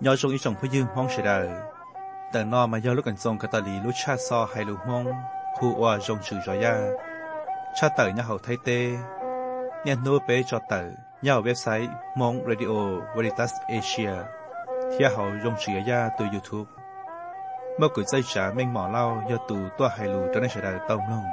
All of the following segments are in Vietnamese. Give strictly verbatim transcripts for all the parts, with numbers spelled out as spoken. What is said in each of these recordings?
nhớ trong ý trongผู้ยืมห้องเฉยแต่นอมาย่อลูกกันทรงกาตาลีลูกชาซอให้ลูกห้องผู้ว่าจงชื่อจอยาชาเตอร์เนี่ยเขาไทยเต้เนี่ยโน้เป้จอเตอร์เนี่ยเว็บไซต์มองเรดิโอวอริตัสเอเชียที่เขาจงชื่อยาตัวยูทูบเมื่อกุยใจจ๋าเม่งหมอเล่ายอตูตัวให้ลูกจนได้เฉยต้มลง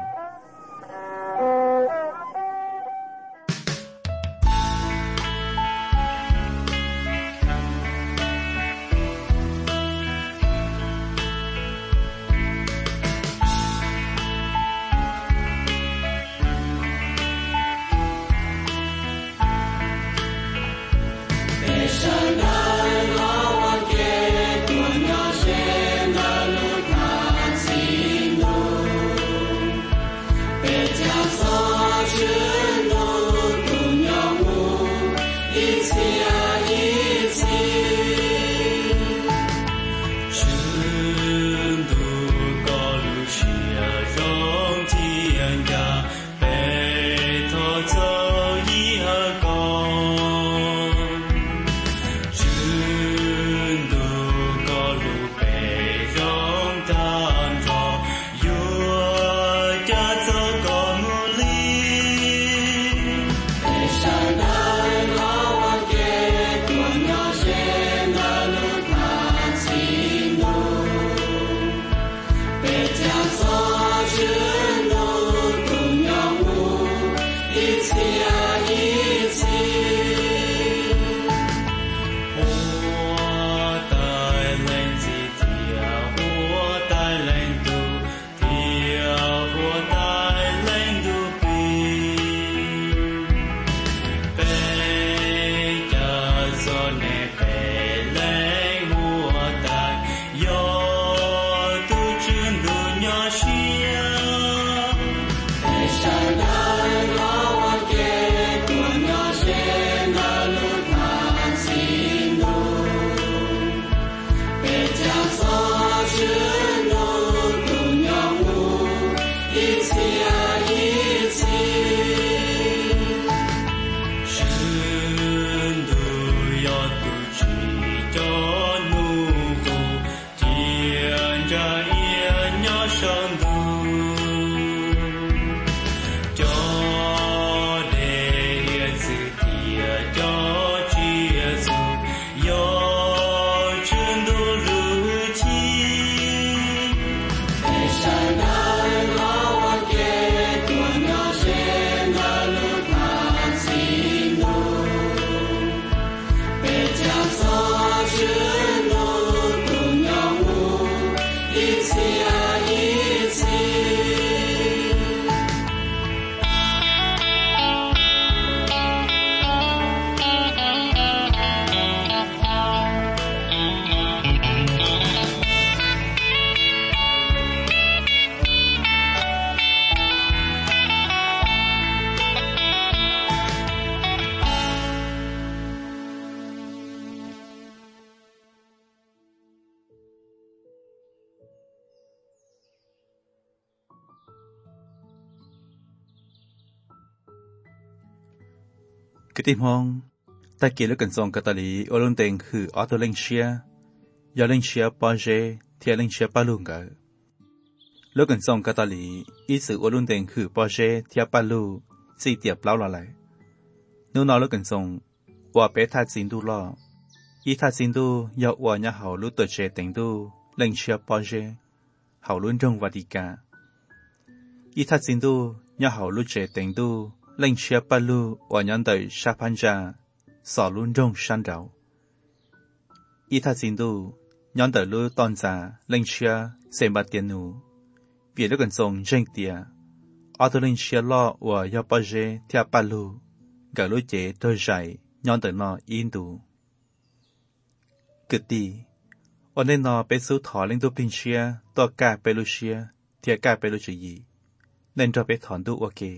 กิติมองแต่เกี่ยวกับการส่งกาตาลีโอลุนเตงคือออโตเลนเชียยาเลนเชียปาเจเทียเลนเชียปาลุงกันลูกการส่งกาตาลีอีสื่อโอลุนเตงคือปาเจเทียปาลูสี่เตียบเล่าละไรนู่นนอลูกการส่งว่าเปทัดสินดูล่ออีทัดสินดูยาวว่าเนี่ยเขาลุตัวเจเตงดูเลนเชียปาเจเขาลุนจงวัดิกาอีทัดสินดูเนี่ยเขาลุเจเตงดูเลนเชียปาลูว่ายันเตยชาพันจาสอลุนจงชันดาวอีทัดสินดูยันเตยลุตอนจาเลนเชียเซมบัตเตียนูเปียลูกกันทรงเจงเตียออโตเลนเชียล่อว่ายาปาเจเทียปาลูกะลุเจโดยใจยันเตยนออินดูกึดดีวันนี้นอไปสู้ถอเลงดูพินเชียตัวกาเปลูเชียเทียกาเปลูจียีเล่นจะไปถอนดูโอเค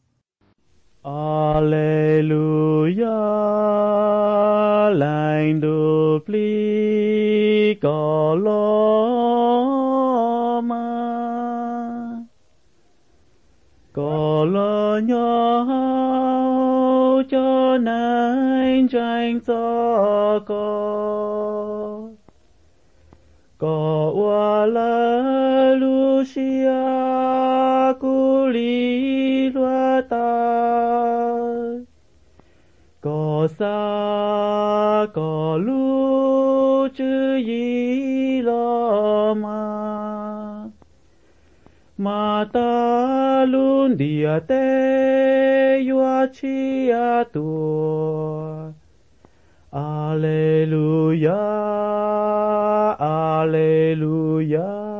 Alleluia, laindo plicoloma, colonia cho nai tranh cho con. xia cu li loa ta có xa có lu chữ yi lo ma mà ta luôn địa tê yua chi a tua Alleluia Alleluia.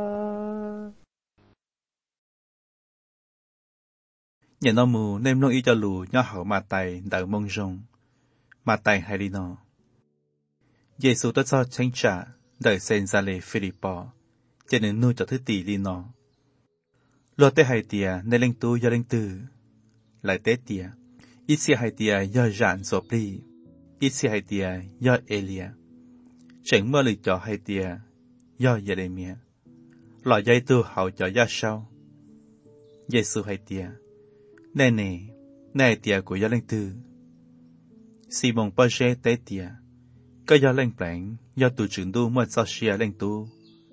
Nhà nó mù nên nó ý cho lù nhỏ hậu mà tay đợi mong rong mà tay hay đi nó Giêsu tất cho tránh trả đợi sen ra lệ Philippo cho nên nuôi cho thứ tỷ đi nó lo tế hai tia nên linh tu do linh tư lại tế tia ít xe hai tia do rạn rộp đi ít xe hai tia do Elia chẳng mơ lịch cho hai tia do Jeremia lọ dây tu hậu cho do sau Giêsu hai tia nè nè nè tia của do linh tư Simon Pache tế tia có do linh bản do tu trưởng tu mất sao xia linh tu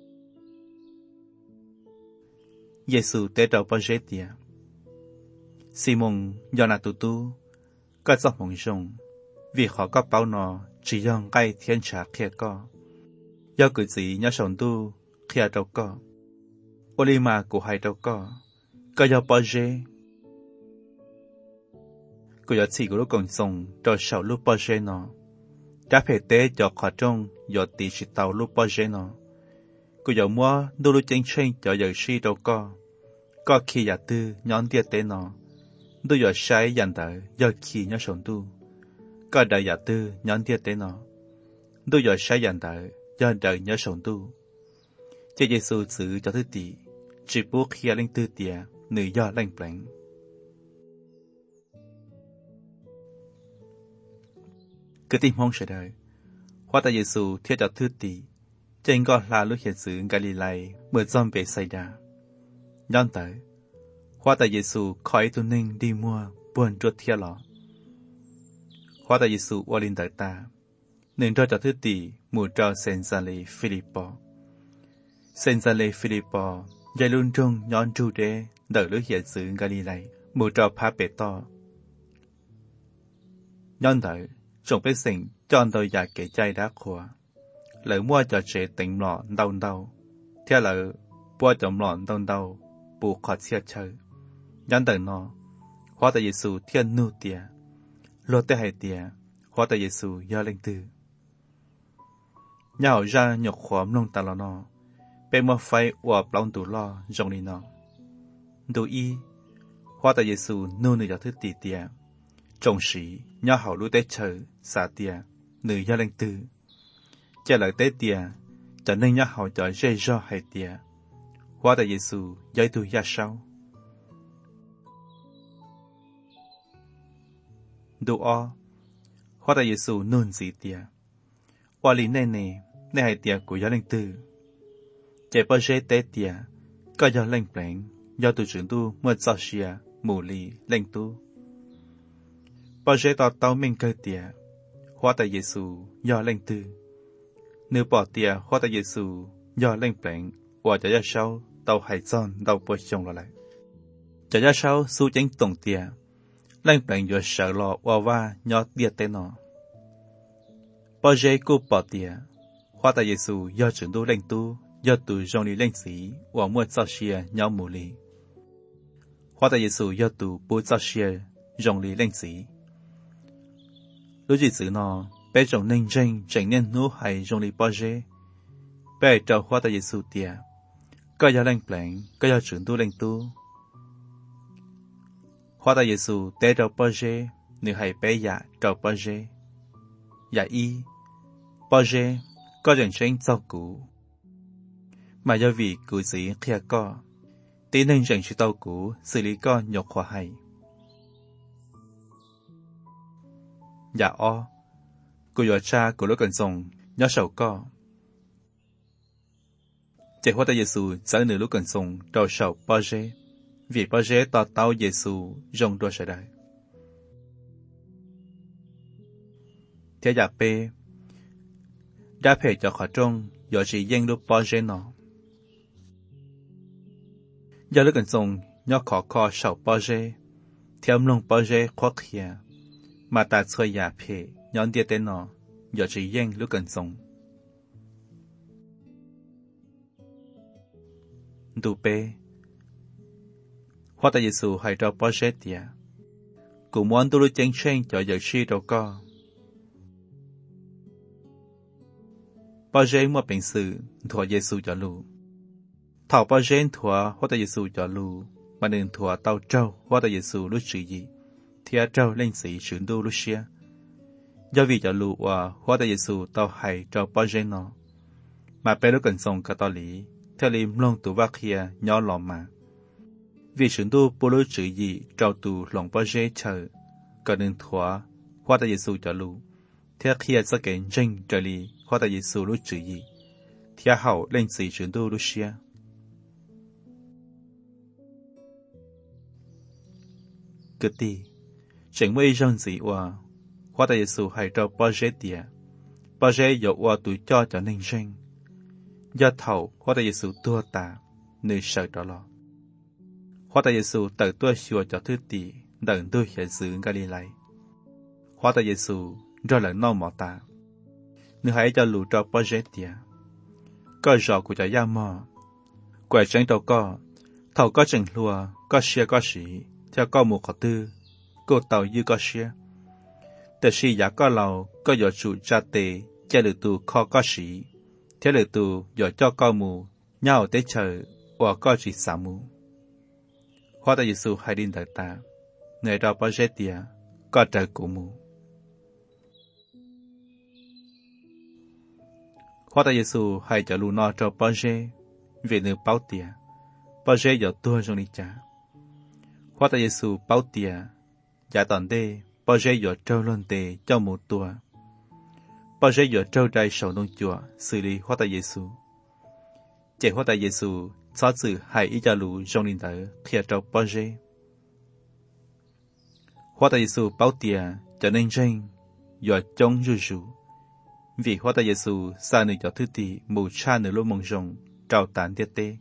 Giêsu tế đầu Pache tia Simon do na tu tu có do mong rong vì họ có bao nọ chỉ dòng cái thiên trả kia có do cử chỉ nhớ sống tu kia đâu có Olima của hai đâu có có do Pache cô giáo chỉ của lúc còn sống cho sau lúc bao giờ nó đã phải tế cho khó trong do tỷ sĩ tàu lúc bao giờ nó cô giáo mua đôi lúc tranh tranh cho giờ suy đâu có có khi giả tư nhón tiệt tế nó đôi giờ sai dàn đợi do khi nhớ sống tu có đời giả tư nhón tiệt tế nó đôi giờ sai dàn đợi do đời nhớ sống tu cho Giêsu giữ cho thứ tỷ chỉ buộc khi linh tư tiệt nữ do lành lạnh cứ tìm mong sẽ đời hóa ta Giêsu thiết cho thứ tỷ trên gọi là lúc hiện sự Galilee mở dòng về xây đà nhon tới hóa ta Giêsu khỏi tu ninh đi mua buồn chuột thiết lọ hóa ta Giêsu qua linh tới ta nên cho cho thứ tỷ mù cho Senzale Philippo Senzale Philippo dạy luôn trong nhon trụ đế đợi lúc hiện sự Galilee mù cho phá bể to nhon tới trong bếp sinh chọn tôi giả kể chay đá khóa lỡ mua cho trẻ tỉnh lọ đau đau theo lỡ mua chồng lọ đau đau bù khó chia chơi nhắn tới nó hóa tại Giêsu thiên nu tia lô tế hai tia hóa tại Giêsu do linh tư nhau ra nhọc khóm nông ta lo nó bên mua phai uập lòng tủ lo rong đi nó đủ y hóa tại Giêsu nu nữ cho thứ tỷ tia trong sĩ nhỏ hậu lũ tế chờ xả tia nữ do linh tư trả lời tế tia trở nên nhỏ hậu cho dây do hai tia hóa tại Giêsu giới tu gia sau đủ o hóa tại Giêsu nôn dị tia oa lý nè nè nè hai tia của do linh tư chạy bao dây tế tia có do linh bản do tu trưởng tu mất sao xia mù lì linh tu bao giờ tao tao mình cơ tia hóa tại Giêsu do linh tư nếu bỏ tia hóa tại Giêsu do linh bản và cho ra sau tao hay son tao bớt chồng lại cho ra sau su chính tổng tia linh bản do sợ lo và va nhỏ tia tên nó bao giờ cô bỏ tia hóa tại Giêsu do trưởng tu linh tu do tu trong lý linh sĩ và mua sao xia nhau mù lì hóa tại Giêsu do tu bố sao xia trong lý linh sĩ lúc gì xử nó bé trồng nên tranh chẳng nên nô hay trong lý bao giờ bé trao hóa tại Giêsu tia có do lành lạnh có do trưởng tu lành tu hóa tại Giêsu té trao bao giờ nếu hay bé dạ trao bao giờ dạ y bao giờ có人tranh giao cũ mà do vì cử sĩ kia có tí nên rằng sự tao cũ xử lý con nhọc hòa hay dạ o cô dọa cha của lúc cần sống nhớ sầu co chạy hóa tại Giêsu dẫn nửa lúc cần sống đầu sầu bao giờ vì bao giờ tao tao Giêsu rong đua sẽ đại theo giả p đã phải cho khó trong do chỉ danh lúc bao giờ nó do lúc cần sông nhớ khó khó sầu bao dê theo lông bao dê khó khía mà ta chơi giả phê nhón địa tên nó giờ chỉ riêng lúc cần sông đủ bê hoa ta Giêsu hay cho bao dê tiệt cũng muốn tôi tranh tranh cho giờ suy đâu có bao dê mua bệnh sự thua Giêsu cho lù thảo bao dê thua hoa ta Giêsu cho lù mà nên thua tàu trâu hoa ta Giêsu lúc chữ gì thì trâu lên sĩ chuyển đu lúc xia do vì cho lù và hoa ta Giêsu tàu hay cho bao dê nó mà bé lúc cần sống cả tàu lý theo lim long tụ vác kia nhỏ lò mà vì chuyển đu bố lúc chữ gì trâu tụ lòng bao dê chờ còn nên thua hoa ta Giêsu cho lù theo kia sẽ kể tranh trở lý hoa ta Giêsu lúc chữ gì thì hậu lên sĩ chuyển đu lúc xia cứ đi chẳng mấy dân gì qua hoa ta Giêsu hay cho bao dễ tiệt bao dễ dọc qua tuổi cho cho nên sinh do thầu hoa ta Giêsu tua ta nơi sợ đó lo hoa ta Giêsu tự tua xua cho thứ tỷ đừng tôi hiện sự Galilee hoa ta Giêsu do lần nô mỏ ta nếu hãy cho lũ cho bao dễ tiệt có rõ của cho gia mò quẻ tránh đầu co thầu có chừng lùa có xia có sĩ theo có một khó tư cô tàu như có xiaแต่สิอยากก็เราก็อย่าจู่จาเตจะหรือตูข้อก็สีเท่าหรือตูอย่าเจ้าก็มูเน่าเตเชอว่าก็จีสามูเพราะแต่ยิสูให้ดินแต่ตาในเราปะเจเตียก็เจอกูมูเพราะแต่ยิสูให้จะรู้นอเราปะเจเวนึเป้าเตียปะเจอย่าตัวจงนิจาเพราะแต่ยิสูเป้าเตียอย่าตอนเดbao giờ giờ trâu lên tề cho một tua, bao giờ giờ trâu đại sầu nông chùa xử lý hóa tại Giêsu, chỉ hóa tại Giêsu xóa sự hại ý cho lũ trong linh tử khi trâu bao giờ, hóa tại Giêsu bảo tiệt cho nên tranh giờ chống rủi rủi, vì hóa tại Giêsu xa nơi cho thứ tỷ mù cha nơi lỗ mông rồng trao tán tiệt tê,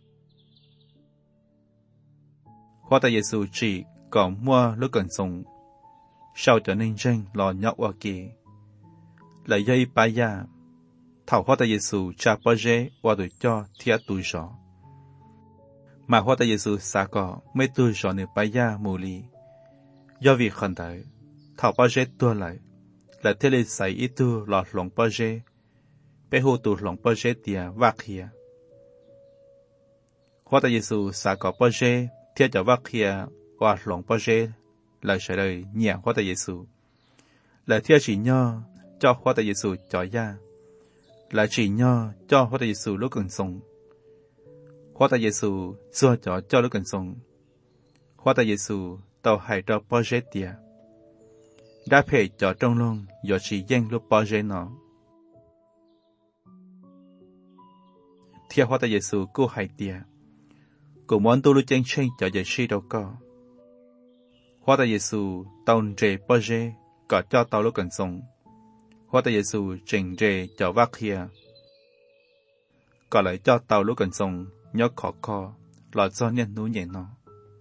hóa tại Giêsu chỉ còn mua lúc cần sống sau cho nên tranh lò nhọc ở kia lại dây ba ya thảo hoa ta Giêsu cha bao dễ qua tuổi cho thiệt tuổi rõ mà hoa ta Giêsu xa cỏ mấy tuổi rõ nửa ba ya mù lì do việc khẩn tới thảo bao dễ tua lại là thế lệ sai ít tu lọt lòng bao dễ bé hồ tu lòng bao dễ tia vác kia hoa ta Giêsu xa cỏ bao dễ thiệt cho vác kia qua lòng bao dễ lời trả lời nhẹ hóa tại Giêsu là theo chỉ nho cho hóa tại Giêsu cho ya là chỉ nho cho hóa tại Giêsu lúc cần sống hóa tại Giêsu xưa cho cho lúc cần sống hóa tại Giêsu tàu hải cho bao giờ tiệt đã phê cho trong lòng giờ chỉ danh lúc bao giờ nó theo hóa tại Giêsu cô hải tiệt cô muốn tu lúc tranh tranh cho giờ suy đâu có hóa tại Giêsu tàu trẻ bao giờ có cho tàu lúc cần sống hóa tại Giêsu chỉnh trẻ cho vác kia có lại cho tàu lúc cần sống nhớ khó khó là do nhân núi nhẹ nó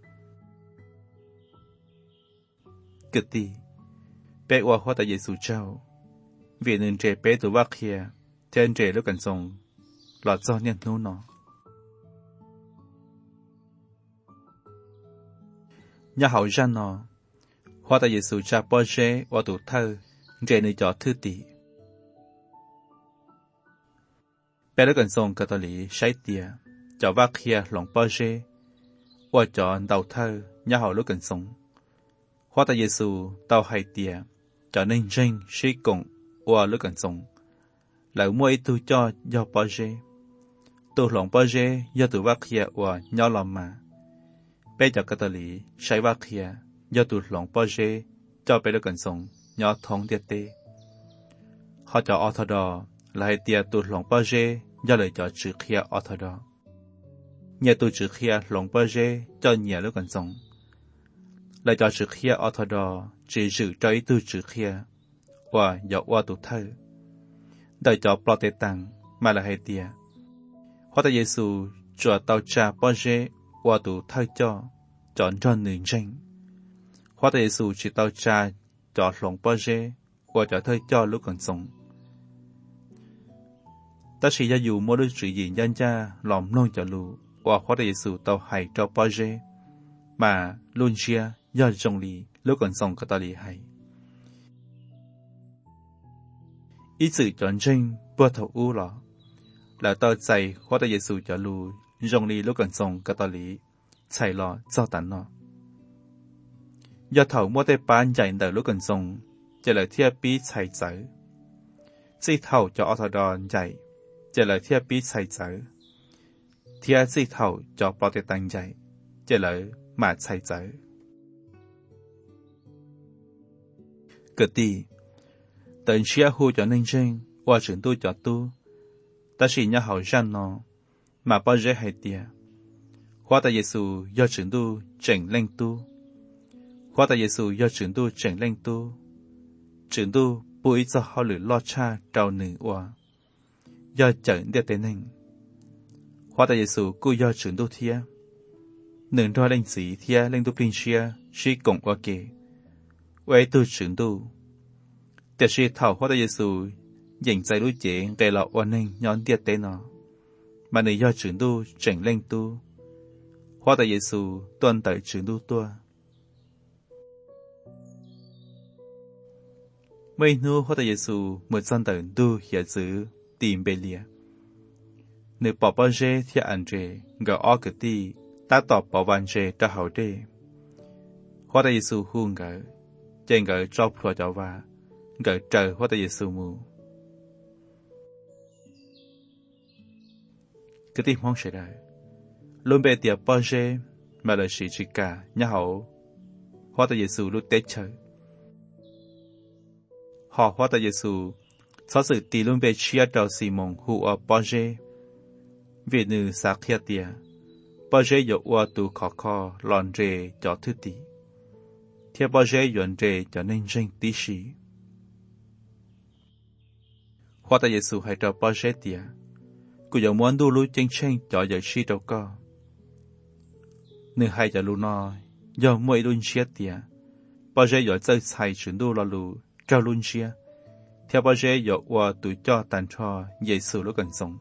cứ đi bé qua hóa tại Giêsu trao vì nên trẻ bé tụ vác kia trên trẻ lúc cần sống là do nhân núi nó nhà hậu ra nó hóa tại Giêsu cha bao giờ qua tụ thơ trẻ nơi cho thư tỷ bé lúc cần sống cả lý sai tiệt cho vác kia lòng bao giờ qua cho đầu thơ nhà hậu lúc cần sống hóa tại Giêsu tàu hai tiệt cho nên tranh suy cộng qua lúc cần sống lại mua ít tu cho do bao giờ tu lòng bao giờ do tụ vác kia qua nhỏ lòng mà bé cho cả lý sai vác kia do tụ lòng bao giờ cho bé lúc cần sống nhỏ thống tiệt tê họ cho Orthodox lại tiệt tụ lòng bao giờ do lời cho chữ kia Orthodox nhà tụ chữ kia lòng bao giờ cho nhà lúc cần sống lời cho chữ kia Orthodox chỉ giữ cho ý tu chữ kia và dọ qua tụ thơ đời cho Protestant mà là hay tiệt hóa tại Giêsu cho tàu cha bao giờ qua tù thay cho chọn cho nền tranh hoa đại Giêsu chỉ tao cha cho lòng bao dê qua cho thay cho lúc còn sống ta chỉ gia dụ mỗi đứa chuyện gì nhân cha lòng nông cho lù qua hoa đại Giêsu tao hay cho bao dê mà luôn chia do trong lì lúc còn sống có ta lì hay ý sự chọn tranh bữa thầu u lọ là tao chạy hoa đại Giêsu cho lù trong lì lúc còn sống có ta lì chạy lọ cho tận nó do thầu mua tay bán chạy đời lúc còn sốngจะเลยเทียบปีใช้เจอจีเท่าจะอทดอนใหญ่จะเลยเทียบปีใช้เจอเทียจีเท่าจะปลอดตังใจจะเลยมาใช้เจอเกิดดีแต่เชื่อหูจะนิ่งจริงว่าถึงตู้จะตู้แต่สิ่งนี้เขาจันนอมาป้อนเจให้เตียว่าแต่เยซูยอดถึงตู้เจ๋งเล่งตู้ว่าแต่เยซูยอดถึงตู้เจ๋งเล่งตู้trường tu bùi cho họ lử lo cha trao nữ oa do chẳng địa tên hình hóa tại Giêsu cú do trường tu thia nương đo lên sĩ thia lên tu pin chia suy cộng qua kề quay tu trường tu tiệt suy thảo hóa tại Giêsu dànhใจđối chế gây lọ oan ninh nhón địa tên nó mà nữ do trường tu chẳng lên tu hóa tại Giêsu tuân tại trường tu tua mấy nu hoa đại Giêsu một dân tần tu hiện giữ tìm bề lìa nữ bỏ bao dê thì ăn dê gỡ ó cái ti ta tỏ bỏ van dê ta hậu dê hoa đại Giêsu hung gỡ trên gỡ cho phò cho va gỡ trời hoa đại Giêsu mù cái tim mong sẽ đời luôn bề tiệp bao dê mà là sự chỉ cả nhà hậu hoa đại Giêsu lúc tết chơi họ hóa tại Giêsu sau sự tì luôn về chia đầu xì mông hù ở bao dê vì nữ xác hiệt tìa bao dê dụ qua tù khó khó lòn rê cho thứ tì theo bao dê yuan rê cho nên rinh tí xí hóa tại Giêsu hay cho bao dê tìa cụ dụ muốn đu lũ chân chân cho giờ xí đâu có nữ hay cho lũ nó do mỗi luôn chia tìa bao dê dụ chơi xài chuyển đu lo lũ trao luôn chia theo bao giờ dọc qua tụi cho tàn cho Giêsu lúc gần sống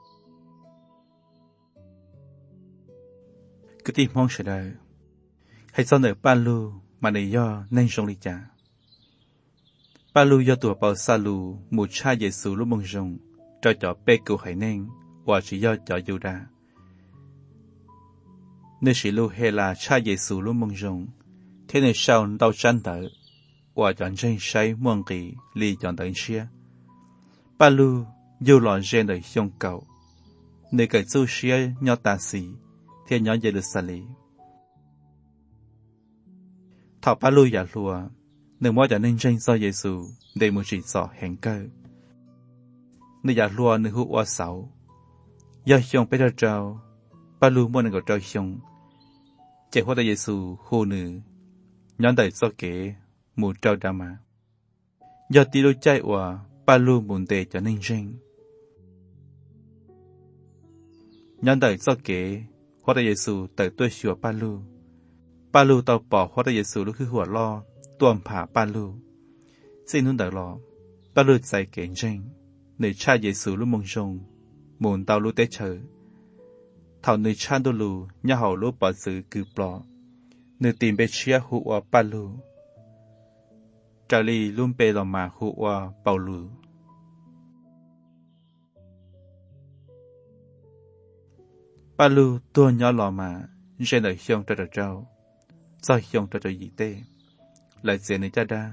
cứ tìm mong sẽ đời hãy cho nợ ba lu mà để do nên trong lý trả ba lu do tuổi bao xa lu một cha Giêsu lúc mong rồng cho cho bê cụ hãy nên và chỉ do cho dù ra nếu chỉ lu hay là cha Giêsu lúc mong rồng thế nên sao đau chán tở và chọn trên say muôn kỳ li chọn tận xia ba lu dù lọn trên đời sông cầu nơi cái su xia nhỏ tà xì thiên nhỏ dễ được xử lý thọ ba lu giả lùa nơi mỗi chọn nên trên do Giêsu để một chỉ sọ hẹn cơ nơi giả lùa nơi hữu oa sáu do sông bây giờ trao ba lu mỗi người trao sông chạy hoa đại Giêsu hồ nữ nhóm đời do kế một trâu đa mà do tí lô chạy và ba lu muốn đề cho nên riêng nhân đời do kế hoa đại Giêsu tới tôi sửa ba lu ba lu tao bỏ hoa đại Giêsu lúc khi hùa lo tuồng phá ba lu xin nun đời lo ba lu chạy kế riêng nơi cha Giêsu lúc mong rong muốn tao lu tế chờ thảo nơi cha đô lu nhà hậu lúc bỏ sự cứ bỏ nơi tìm bê chia hùa ba lu trả lý luôn bê lòng mà hụ qua bảo lử. Ba lưu tua nhỏ lòng mà trên đời hiông cho trời trao, do hiông cho trời dị tê, lại dễ nơi cha đa.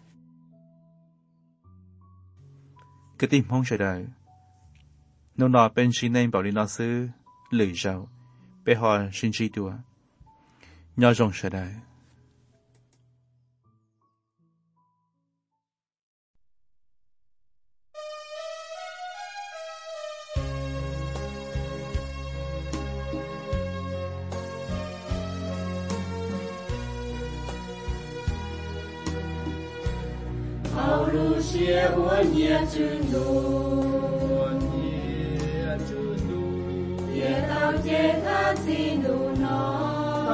Cái tim không trời đời, nếu nó bên xin nên bảo lý nó sư, lử rào, bê họ xin chi đùa, nhỏ rộng trời đời. Lucia uania chunu ye tao che tha chinu no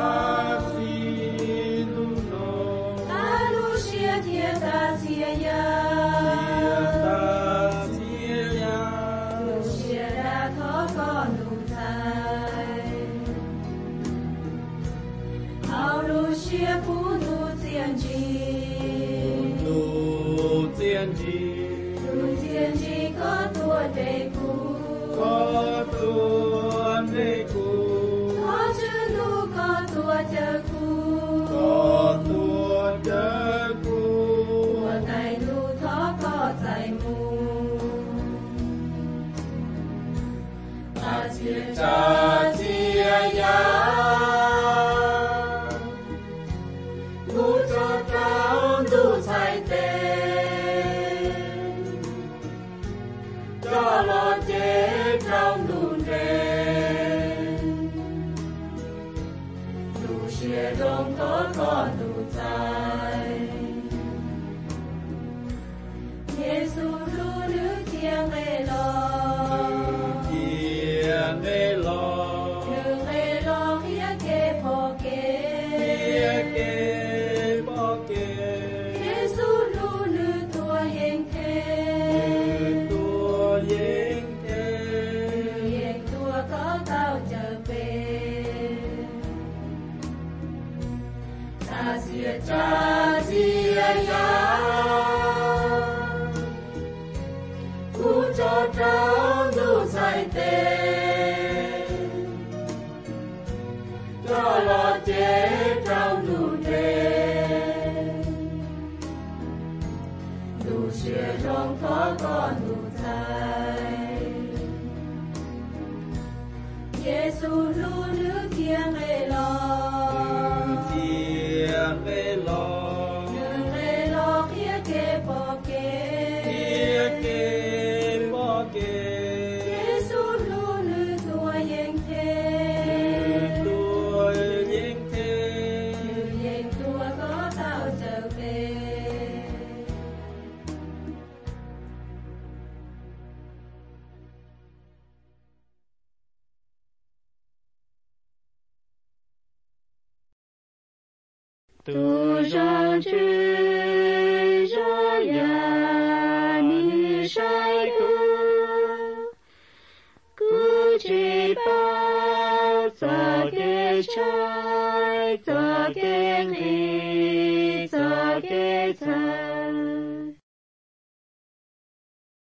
Tu rằng chữ